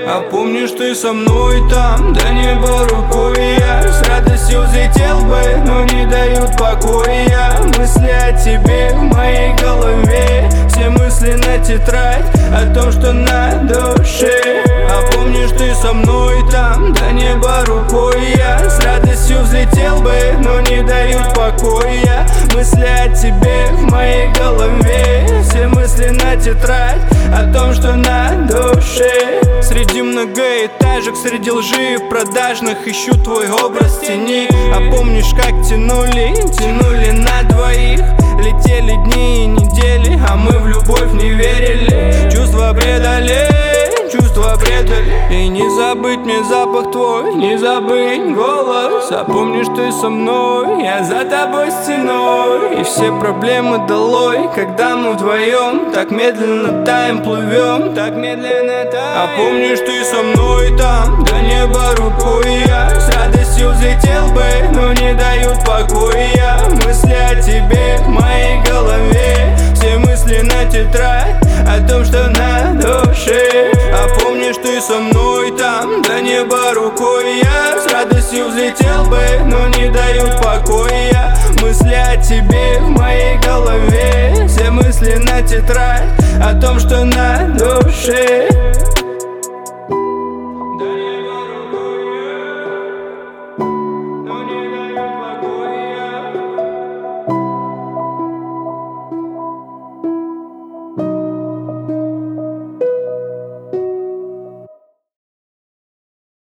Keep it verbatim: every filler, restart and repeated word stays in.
А помнишь, ты со мной там, до неба рукой я с радостью взлетел бы, но не дают покоя мысли о тебе в моей голове. Все мысли на тетрадь о том, что на душе. А помнишь, ты со мной там, до неба рукой я с радостью взлетел бы, но не дают покоя мысли о тебе в моей голове. Все мысли на тетрадь о том, что на душе. Среди многоэтажек, среди лжи продажных ищу твой образ тени. А помнишь, как тянули, тянули на двоих? Летели дни и недели, а мы в любовь не верили. Чувства предали, чувства предали. И не забыть мне запах твой, не забыть голос. А помнишь, ты со мной, я за тобой стеной. И все проблемы долой, когда мы вдвоем так медленно таем, плывем, так медленно таем. А помнишь, ты со мной там, до неба рукой я с радостью взлетел бы, но не дают покоя мысли о тебе в моей голове. Все мысли на тетрадь о том, что на душе. А помнишь, ты со мной там, до неба рукой я с радостью взлетел бы, но не дают покоя мысли о тебе в моей голове. Все мысли на тетрадь о том, что на душе.